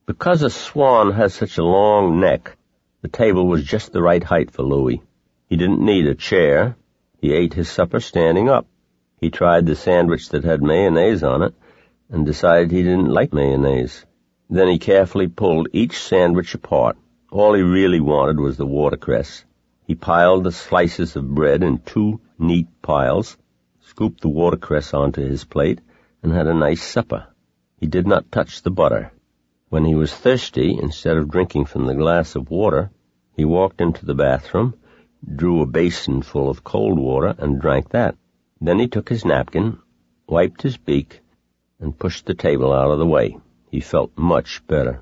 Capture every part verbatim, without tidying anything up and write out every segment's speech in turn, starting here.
Because a swan has such a long neck, the table was just the right height for Louis. He didn't need a chair. He ate his supper standing up. He tried the sandwich that had mayonnaise on it and decided he didn't like mayonnaise. Then he carefully pulled each sandwich apart. All he really wanted was the watercress. He piled the slices of bread in two neat piles, scooped the watercress onto his plate, and had a nice supper. He did not touch the butter. When he was thirsty, instead of drinking from the glass of water, he walked into the bathroom, drew a basin full of cold water, and drank that. Then he took his napkin, wiped his beak, and pushed the table out of the way. He felt much better.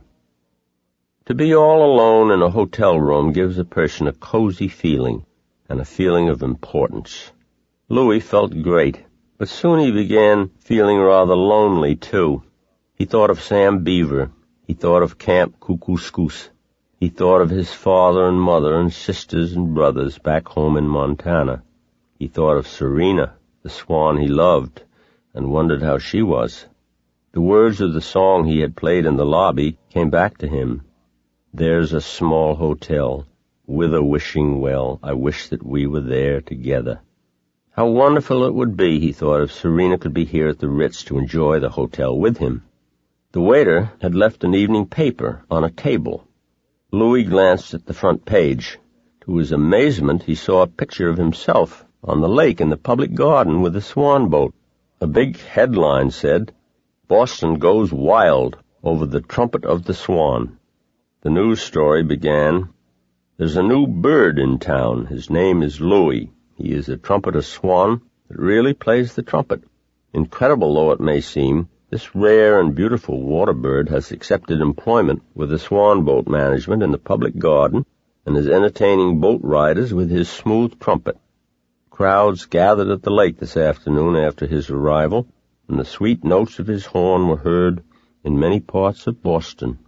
To be all alone in a hotel room gives a person a cozy feeling and a feeling of importance. Louis felt great, but soon he began feeling rather lonely, too. He thought of Sam Beaver. He thought of Camp Kookooskoos. He thought of his father and mother and sisters and brothers back home in Montana. He thought of Serena, the swan he loved, and wondered how she was. The words of the song he had played in the lobby came back to him. There's a small hotel, with a wishing well, I wish that we were there together. How wonderful it would be, he thought, if Serena could be here at the Ritz to enjoy the hotel with him. The waiter had left an evening paper on a table. Louis glanced at the front page. To his amazement, he saw a picture of himself on the lake in the public garden with a swan boat. A big headline said, Boston goes wild over the trumpet of the swan. The news story began, There's a new bird in town. His name is Louis. He is a trumpeter swan that really plays the trumpet. Incredible though it may seem, this rare and beautiful water bird has accepted employment with the swan boat management in the public garden and is entertaining boat riders with his smooth trumpet. Crowds gathered at the lake this afternoon after his arrival, and the sweet notes of his horn were heard in many parts of Boston.